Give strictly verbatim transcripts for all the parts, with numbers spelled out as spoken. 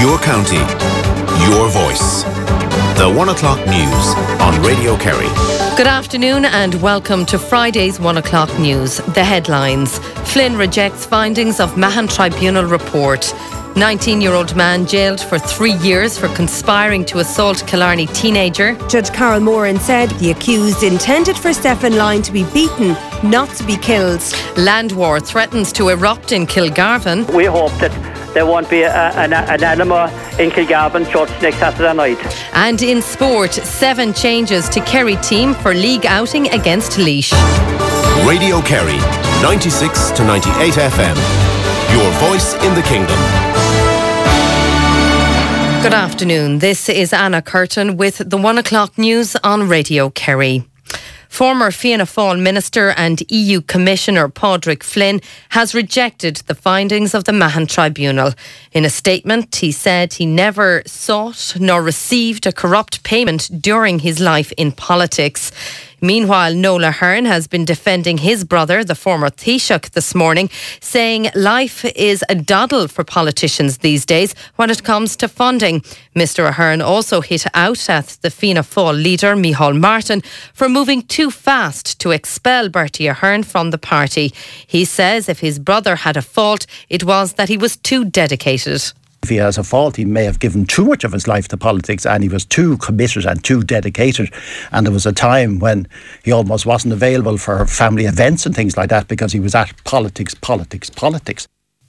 Your county, your voice. The one o'clock news on Radio Kerry. Good afternoon and welcome to Friday's one o'clock news. The headlines. Flynn rejects findings of Mahon Tribunal report. nineteen-year-old man jailed for three years for conspiring to assault Killarney teenager. Judge Carol Moran said the accused intended for Stephen Lyne to be beaten, not to be killed. Land war threatens to erupt in Kilgarvan. We hope that there won't be a, an, an anima in Kilgarvan Church next Saturday night. And in sport, seven changes to Kerry team for league outing against Laois. Radio Kerry, ninety-six to ninety-eight F M. Your voice in the kingdom. Good afternoon. This is Anna Curtin with the one o'clock news on Radio Kerry. Former Fianna Fáil Minister and E U Commissioner Padraig Flynn has rejected the findings of the Mahon Tribunal. In a statement, he said he never sought nor received a corrupt payment during his life in politics. Meanwhile, Nola Hearn has been defending his brother, the former Taoiseach, this morning, saying life is a doddle for politicians these days when it comes to funding. Mister Ahern also hit out at the Fianna Fáil leader, Micheál Martin, for moving too fast to expel Bertie Ahern from the party. He says if his brother had a fault, it was that he was too dedicated. If he has a fault, he may have given too much of his life to politics and he was too committed and too dedicated. And there was a time when he almost wasn't available for family events and things like that because he was at politics, politics, politics.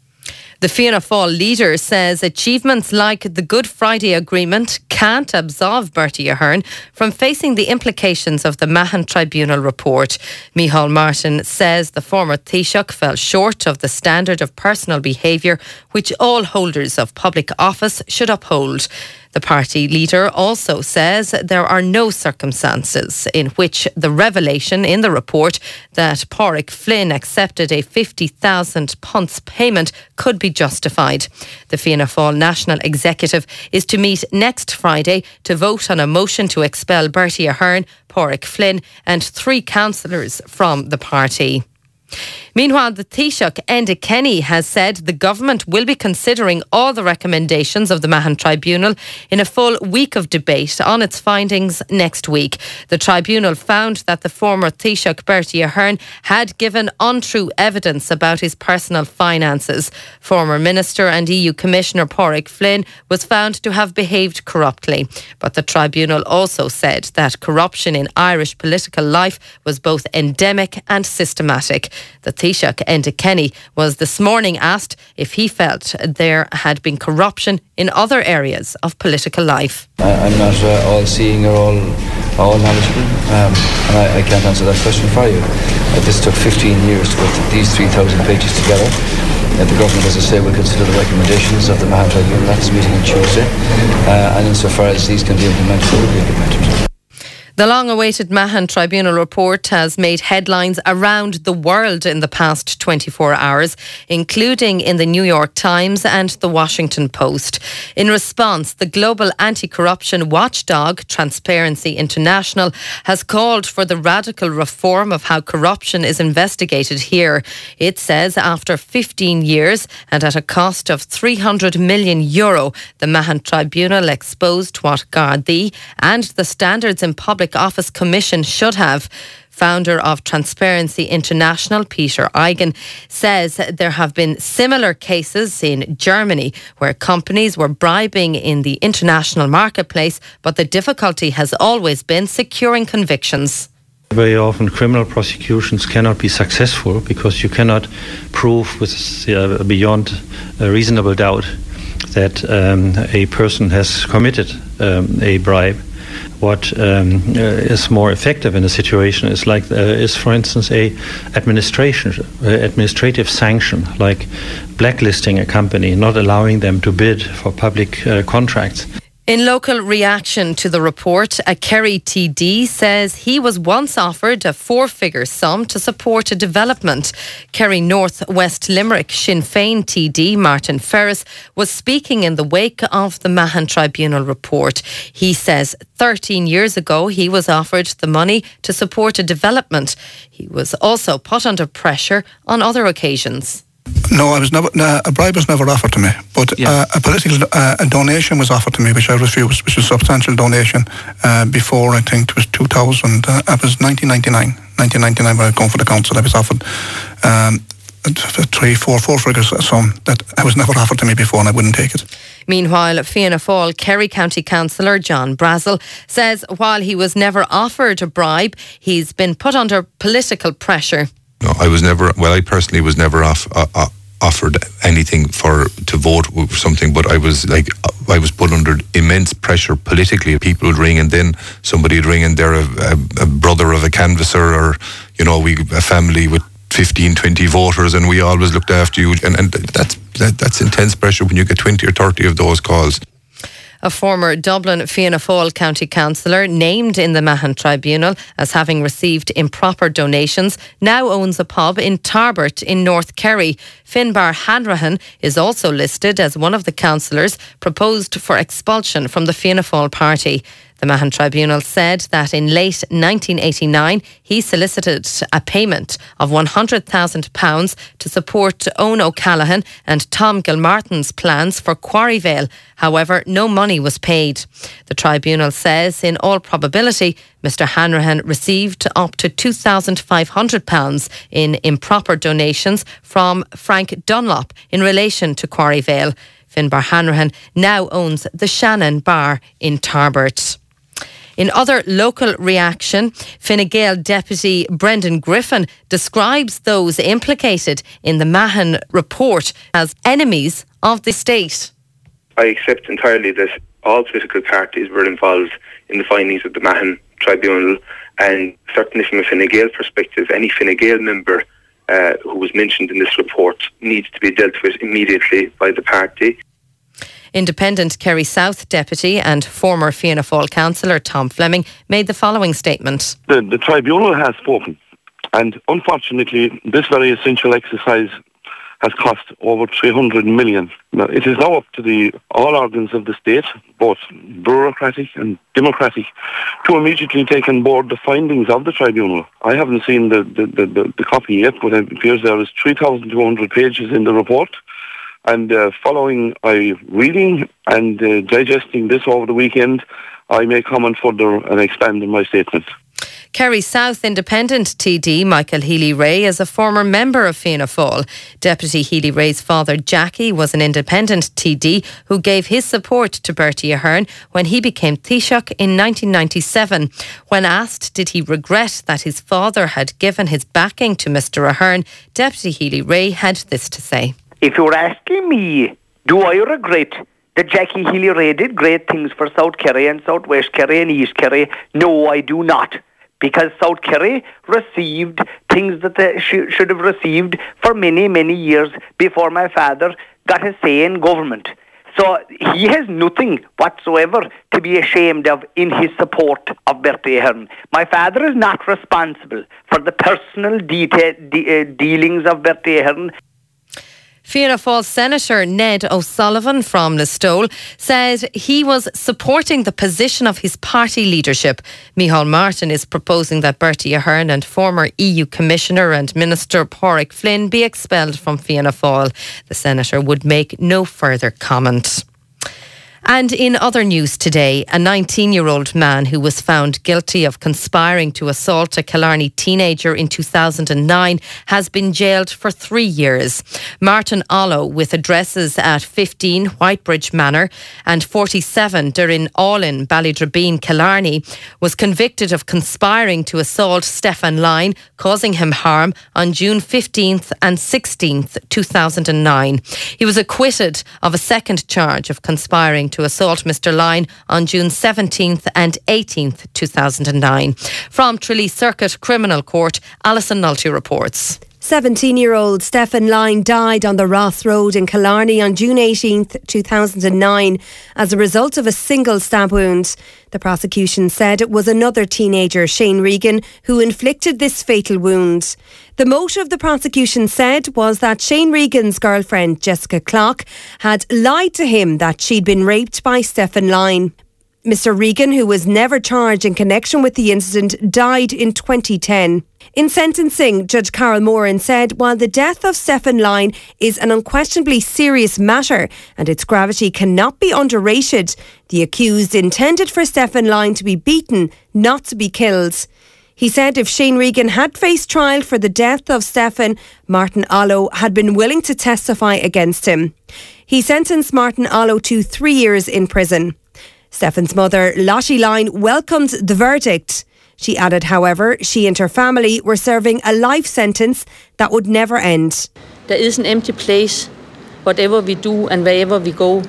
The Fianna Fáil leader says achievements like the Good Friday Agreement can't absolve Bertie Ahern from facing the implications of the Mahon Tribunal report. Micheál Martin says the former Taoiseach fell short of the standard of personal behaviour which all holders of public office should uphold. The party leader also says there are no circumstances in which the revelation in the report that Padraig Flynn accepted a fifty thousand punts payment could be justified. The Fianna Fáil National Executive is to meet next Friday to vote on a motion to expel Bertie Ahern, Padraig Flynn and three councillors from the party. Meanwhile, the Taoiseach, Enda Kenny, has said the government will be considering all the recommendations of the Mahon Tribunal in a full week of debate on its findings next week. The tribunal found that the former Taoiseach, Bertie Ahern, had given untrue evidence about his personal finances. Former Minister and E U Commissioner Padraig Flynn was found to have behaved corruptly. But the tribunal also said that corruption in Irish political life was both endemic and systematic. The Taoiseach, Enda Kenny, was this morning asked if he felt there had been corruption in other areas of political life. I'm not uh, all-seeing or all, all knowledgeable, um, and I, I can't answer that question for you. Uh, this took fifteen years to put these three thousand pages together. Uh, the government, as I say, will consider the recommendations of the Mahon Tribunal at its meeting on Tuesday, uh, and insofar as these can be implemented, they will be implemented. The long-awaited Mahon Tribunal report has made headlines around the world in the past twenty-four hours, including in the New York Times and the Washington Post. In response, the global anti-corruption watchdog, Transparency International, has called for the radical reform of how corruption is investigated here. It says after fifteen years and at a cost of three hundred million euro, the Mahon Tribunal exposed what Gardaí and the Standards in Public Office Commission should have. Founder of Transparency International, Peter Eigen, says there have been similar cases in Germany where companies were bribing in the international marketplace, but the difficulty has always been securing convictions. Very often criminal prosecutions cannot be successful because you cannot prove with uh, beyond a reasonable doubt that um, a person has committed um, a bribe. What um, uh, is more effective in a situation is like uh, is, for instance, a administration uh, administrative sanction, like blacklisting a company, not allowing them to bid for public uh, contracts. In local reaction to the report, a Kerry T D says he was once offered a four-figure sum to support a development. Kerry North West Limerick Sinn Féin T D Martin Ferris was speaking in the wake of the Mahon Tribunal report. He says thirteen years ago he was offered the money to support a development. He was also put under pressure on other occasions. No, I was never. No, a bribe was never offered to me, but yeah. uh, a political uh, a donation was offered to me, which I refused, which was a substantial donation. Uh, before I think it was two thousand. Uh, it was nineteen ninety-nine. nineteen ninety-nine when I come for the council, I was offered um, three, four, four figures sum that I was never offered to me before, and I wouldn't take it. Meanwhile, Fianna Fáil Kerry County Councillor John Brazel says while he was never offered a bribe, he's been put under political pressure. No, I was never. Well, I personally was never off. Uh, uh, offered anything for to vote or something, but I was like I was put under immense pressure politically. People would ring, and then somebody would ring, and they're a, a, a brother of a canvasser, or you know, we a family with fifteen, twenty voters, and we always looked after you, and, and that's that, that's intense pressure when you get twenty or thirty of those calls. A former Dublin Fianna Fáil County Councillor named in the Mahon Tribunal as having received improper donations now owns a pub in Tarbert in North Kerry. Finbar Hanrahan is also listed as one of the councillors proposed for expulsion from the Fianna Fáil party. The Mahon Tribunal said that in late nineteen eighty-nine he solicited a payment of one hundred thousand pounds to support Owen O'Callaghan and Tom Gilmartin's plans for Quarryvale. However, no money was paid. The tribunal says in all probability Mr Hanrahan received up to two thousand five hundred pounds in improper donations from Frank Dunlop in relation to Quarryvale. Finbar Hanrahan now owns the Shannon Bar in Tarbert. In other local reaction, Fine Gael Deputy Brendan Griffin describes those implicated in the Mahon report as enemies of the state. I accept entirely that all political parties were involved in the findings of the Mahon Tribunal, and certainly from a Fine Gael perspective, any Fine Gael member uh, who was mentioned in this report needs to be dealt with immediately by the party. Independent Kerry South Deputy and former Fianna Fáil Councillor Tom Fleming made the following statement. The, the tribunal has spoken, and unfortunately this very essential exercise has cost over three hundred million. Now, it is now up to the all organs of the state, both bureaucratic and democratic, to immediately take on board the findings of the tribunal. I haven't seen the, the, the, the, the copy yet, but it appears there is three thousand two hundred pages in the report. And uh, following I reading and uh, digesting this over the weekend, I may comment further and expand on my statement. Kerry South Independent T D Michael Healy-Rae is a former member of Fianna Fáil. Deputy Healy-Rae's father Jackie was an independent T D who gave his support to Bertie Ahern when he became Taoiseach in nineteen ninety-seven. When asked did he regret that his father had given his backing to Mister Ahern, Deputy Healy-Rae had this to say. If you're asking me, do I regret that Jackie Healy-Rae did great things for South Kerry and South West Kerry and East Kerry? No, I do not. Because South Kerry received things that they sh- should have received for many, many years before my father got a say in government. So he has nothing whatsoever to be ashamed of in his support of Bertie Ahern. My father is not responsible for the personal detail, de- uh, dealings of Bertie Ahern. Fianna Fáil Senator Ned O'Sullivan from Listowel said he was supporting the position of his party leadership. Micheál Martin is proposing that Bertie Ahern and former E U Commissioner and Minister Pádraig Flynn be expelled from Fianna Fáil. The Senator would make no further comment. And in other news today, a nineteen-year-old man who was found guilty of conspiring to assault a Killarney teenager in two thousand nine has been jailed for three years. Martin Ollo, with addresses at fifteen Whitebridge Manor and forty-seven Durin Allin, Ballydrabine, Killarney, was convicted of conspiring to assault Stefan Line, causing him harm on June fifteenth and sixteenth, two thousand nine. He was acquitted of a second charge of conspiring to to assault Mister Line on June seventeenth and eighteenth, two thousand nine. From Tralee Circuit Criminal Court, Alison Nulty reports. seventeen-year-old Stefan Line died on the Ross Road in Killarney on June eighteenth, two thousand nine as a result of a single stab wound. The prosecution said it was another teenager, Shane Regan, who inflicted this fatal wound. The motive, the prosecution said, was that Shane Regan's girlfriend, Jessica Clock, had lied to him that she'd been raped by Stefan Line. Mister Regan, who was never charged in connection with the incident, died in twenty ten. In sentencing, Judge Carol Moran said while the death of Stephen Lyne is an unquestionably serious matter and its gravity cannot be underrated, the accused intended for Stephen Lyne to be beaten, not to be killed. He said if Shane Regan had faced trial for the death of Stephen, Martin Ollo had been willing to testify against him. He sentenced Martin Ollo to three years in prison. Stephen's mother, Lottie Lyne, welcomed the verdict. She added, however, she and her family were serving a life sentence that would never end. There is an empty place, whatever we do and wherever we go.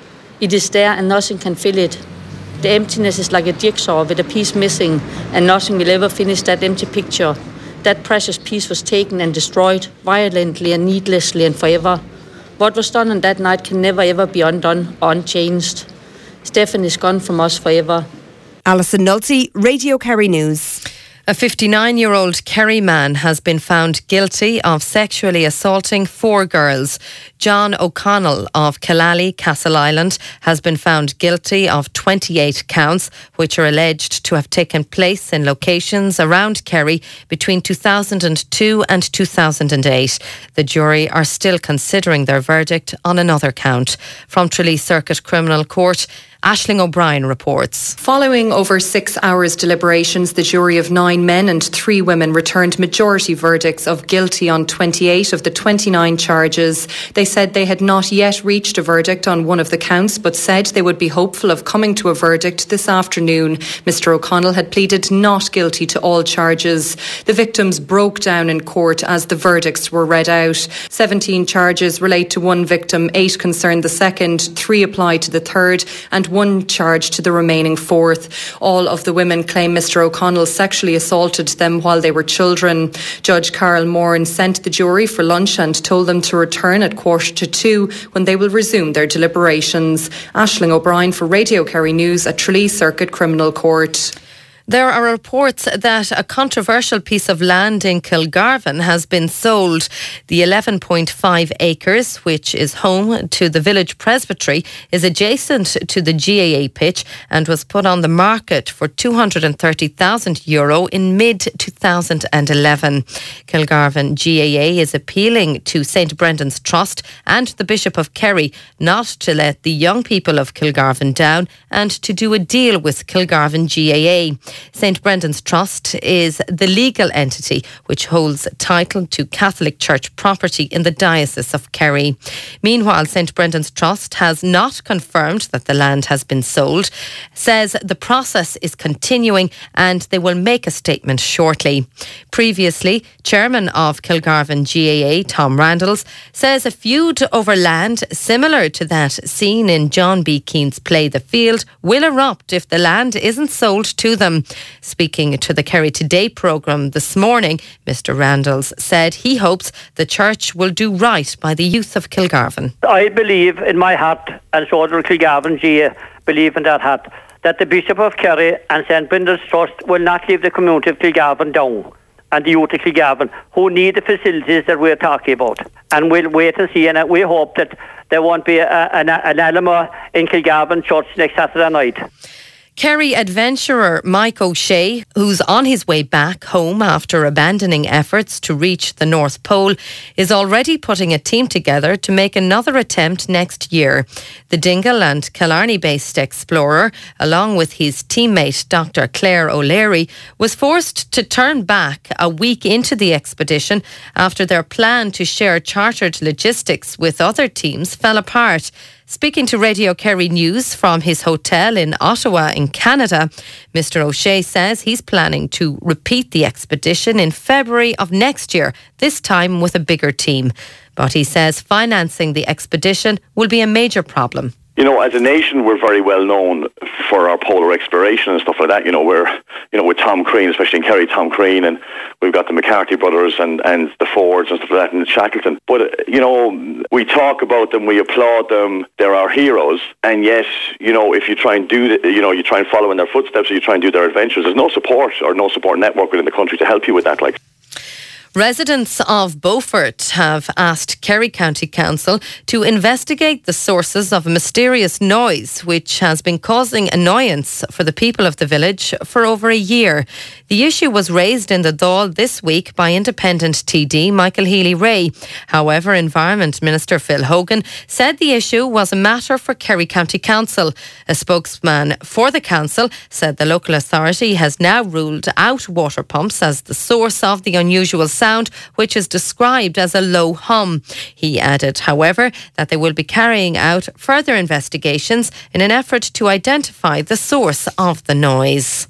It is there and nothing can fill it. The emptiness is like a jigsaw with a piece missing, and nothing will ever finish that empty picture. That precious piece was taken and destroyed, violently and needlessly and forever. What was done on that night can never ever be undone or unchanged. Stephen is gone from us forever. Alison Nulty, Radio Kerry News. A fifty-nine-year-old Kerry man has been found guilty of sexually assaulting four girls. John O'Connell of Killally, Castle Island, has been found guilty of twenty-eight counts, which are alleged to have taken place in locations around Kerry between two thousand two and two thousand eight. The jury are still considering their verdict on another count. From Tralee Circuit Criminal Court, Aisling O'Brien reports. Following over six hours deliberations, the jury of nine men and three women returned majority verdicts of guilty on twenty-eight of the twenty-nine charges. They said they had not yet reached a verdict on one of the counts, but said they would be hopeful of coming to a verdict this afternoon. Mister O'Connell had pleaded not guilty to all charges. The victims broke down in court as the verdicts were read out. seventeen charges relate to one victim, eight concern the second, three apply to the third, and one charge to the remaining fourth. All of the women claim Mister O'Connell sexually assaulted them while they were children. Judge Carol Moran sent the jury for lunch and told them to return at quarter to two when they will resume their deliberations. Aisling O'Brien for Radio Kerry News at Tralee Circuit Criminal Court. There are reports that a controversial piece of land in Kilgarvan has been sold. The eleven point five acres, which is home to the village presbytery, is adjacent to the G A A pitch and was put on the market for two hundred thirty thousand euro in mid twenty eleven. Kilgarvan G A A is appealing to Saint Brendan's Trust and the Bishop of Kerry not to let the young people of Kilgarvan down and to do a deal with Kilgarvan G A A. Saint Brendan's Trust is the legal entity which holds title to Catholic Church property in the Diocese of Kerry. Meanwhile, Saint Brendan's Trust has not confirmed that the land has been sold, says the process is continuing and they will make a statement shortly. Previously, Chairman of Kilgarvan G A A, Tom Randalls, says a feud over land similar to that seen in John B. Keane's play The Field will erupt if the land isn't sold to them. Speaking to the Kerry Today programme this morning, Mister Randalls said he hopes the church will do right by the youth of Kilgarvan. I believe in my heart, and so does Kilgarvan G A A believe in that heart, that the Bishop of Kerry and Saint Brendan's Trust will not leave the community of Kilgarvan down, and the youth of Kilgarvan who need the facilities that we're talking about. And we'll wait and see, and we hope that there won't be a, an, an Alamo in Kilgarvan Church next Saturday night. Kerry adventurer Mike O'Shea, who's on his way back home after abandoning efforts to reach the North Pole, is already putting a team together to make another attempt next year. The Dingle and Killarney-based explorer, along with his teammate Doctor Claire O'Leary, was forced to turn back a week into the expedition after their plan to share chartered logistics with other teams fell apart. Speaking to Radio Kerry News from his hotel in Ottawa in Canada, Mister O'Shea says he's planning to repeat the expedition in February of next year, this time with a bigger team. But he says financing the expedition will be a major problem. You know, as a nation, we're very well known for our polar exploration and stuff like that. You know, we're, you know, with Tom Crean, especially in Kerry, Tom Crean, and we've got the McCarthy brothers and, and the Fords and stuff like that in Shackleton. But, uh, you know, we talk about them, we applaud them, they're our heroes. And yet, you know, if you try and do, the, you know, you try and follow in their footsteps or you try and do their adventures, there's no support or no support network within the country to help you with that, like. Residents of Beaufort have asked Kerry County Council to investigate the sources of a mysterious noise which has been causing annoyance for the people of the village for over a year. The issue was raised in the Dáil this week by Independent T D Michael Healy-Rae. However, Environment Minister Phil Hogan said the issue was a matter for Kerry County Council. A spokesman for the council said the local authority has now ruled out water pumps as the source of the unusual sound, which is described as a low hum. He added, however, that they will be carrying out further investigations in an effort to identify the source of the noise.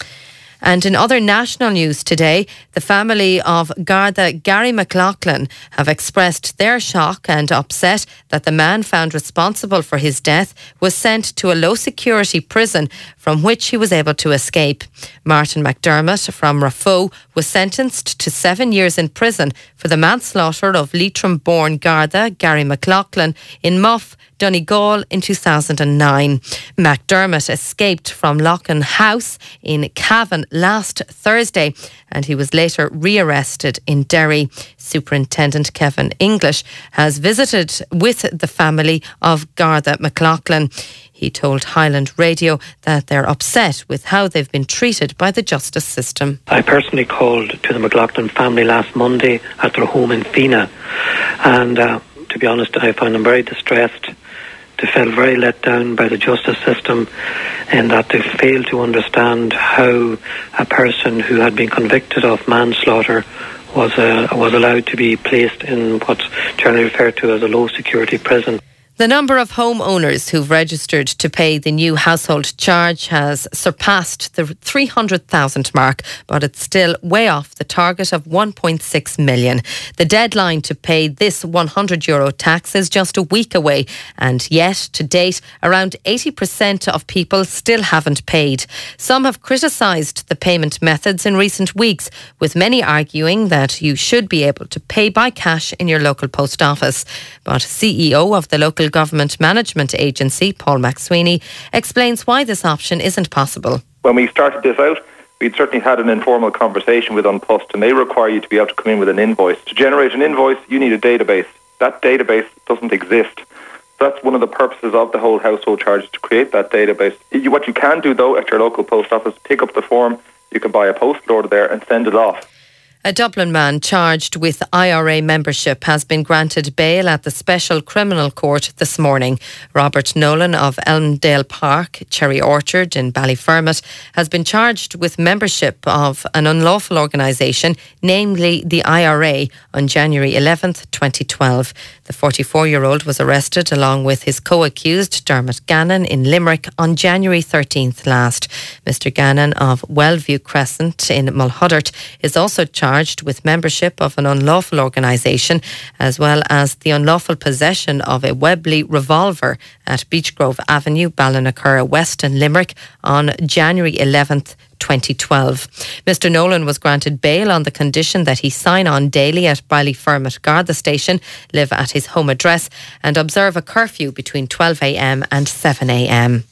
And in other national news today, the family of Garda Gary McLaughlin have expressed their shock and upset that the man found responsible for his death was sent to a low-security prison from which he was able to escape. Martin McDermott from Raphoe was sentenced to seven years in prison for the manslaughter of Leitrim-born Garda Gary McLaughlin in Muff, Donegal in two thousand nine. McDermott escaped from Loughlin House in Cavan last Thursday and he was later rearrested in Derry. Superintendent Kevin English has visited with the family of Garda McLaughlin. He told Highland Radio that they're upset with how they've been treated by the justice system. I personally called to the McLaughlin family last Monday at their home in Fina, and uh, to be honest, I found them very distressed. They felt very let down by the justice system in that they failed to understand how a person who had been convicted of manslaughter was uh, was allowed to be placed in what's generally referred to as a low security prison. The number of homeowners who've registered to pay the new household charge has surpassed the three hundred thousand mark, but it's still way off the target of one point six million. The deadline to pay this one hundred euro tax is just a week away, and yet, to date, around eighty percent of people still haven't paid. Some have criticised the payment methods in recent weeks, with many arguing that you should be able to pay by cash in your local post office. But C E O of the local Government Management Agency, Paul McSweeney, explains why this option isn't possible. When we started this out, we'd certainly had an informal conversation with An Post, and they require you to be able to come in with an invoice. To generate an invoice, you need a database. That database doesn't exist. That's one of the purposes of the whole household charge, to create that database. You, what you can do, though, at your local post office, pick up the form, you can buy a postal order there and send it off. A Dublin man charged with I R A membership has been granted bail at the Special Criminal Court this morning. Robert Nolan of Elmdale Park, Cherry Orchard in Ballyfermot, has been charged with membership of an unlawful organisation, namely the I R A, on January eleventh, twenty twelve. The forty-four-year-old was arrested along with his co-accused, Dermot Gannon, in Limerick on January thirteenth last. Mister Gannon of Wellview Crescent in Mulhuddart is also charged charged with membership of an unlawful organisation, as well as the unlawful possession of a Webley revolver at Beechgrove Avenue, Ballinacurra West in Limerick on January eleventh, twenty twelve. Mister Nolan was granted bail on the condition that he sign on daily at Ballyfermot Garda Station, live at his home address and observe a curfew between twelve a.m. and seven a.m.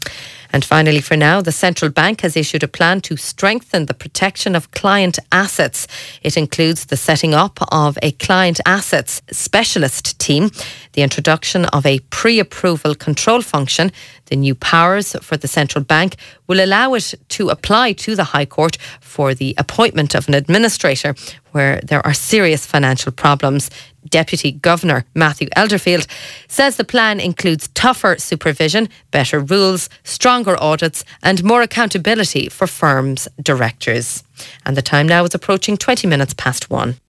And finally, for now, the Central Bank has issued a plan to strengthen the protection of client assets. It includes the setting up of a client assets specialist team, the introduction of a pre-approval control function. The new powers for the Central Bank will allow it to apply to the High Court for the appointment of an administrator where there are serious financial problems. Deputy Governor Matthew Elderfield says the plan includes tougher supervision, better rules, stronger audits and more accountability for firms' directors. And the time now is approaching twenty minutes past one.